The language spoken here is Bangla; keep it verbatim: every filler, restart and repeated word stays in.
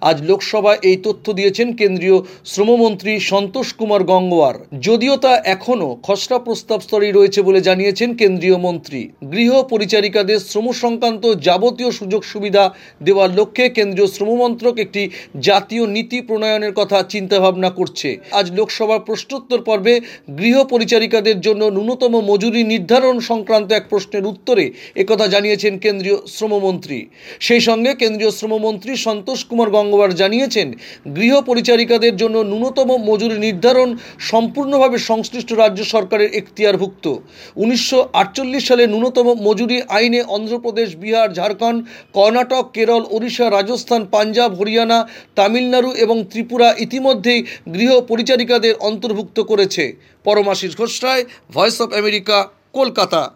আজ লোকসভায় এই তথ্য দিয়েছেন কেন্দ্রীয় শ্রমমন্ত্রী সন্তোষ কুমার গঙ্গোয়ার। যদিও তা এখনও খসড়া প্রস্তাব স্তরেই রয়েছে বলে জানিয়েছেন কেন্দ্রীয় মন্ত্রী। গৃহ পরিচারিকাদের শ্রম সংক্রান্ত যাবতীয় সুযোগ সুবিধা দেওয়ার লক্ষ্যে কেন্দ্রীয় শ্রমমন্ত্রক একটি জাতীয় নীতি প্রণয়নের কথা চিন্তাভাবনা করছে। আজ লোকসভার প্রশ্নোত্তর পর্বে গৃহ পরিচারিকাদের জন্য ন্যূনতম মজুরি নির্ধারণ সংক্রান্ত এক প্রশ্নের উত্তরে একথা জানিয়েছেন কেন্দ্রীয় শ্রমমন্ত্রী। সেই সঙ্গে কেন্দ্রীয় শ্রমমন্ত্রী সন্তোষ কুমার গঙ্গোয়ার জানিয়েছেন, গৃহ পরিচারিকাদের জন্য ন্যূনতম মজুরি নির্ধারণ সম্পূর্ণভাবে সংশ্লিষ্ট রাজ্য সরকারের এখতিয়ারভুক্ত। উনিশশো আটচল্লিশ সালে ন্যূনতম মজুরি আইনে অন্ধ্রপ্রদেশ, বিহার, ঝাড়খণ্ড, কর্ণাটক, কেরল, ওড়িশা, রাজস্থান, পাঞ্জাব, হরিয়ানা, তামিলনাড়ু এবং ত্রিপুরা ইতিমধ্যেই গৃহ পরিচারিকাদের অন্তর্ভুক্ত করেছে। Paramashis Ghosh Roy, voice of America, Kolkata.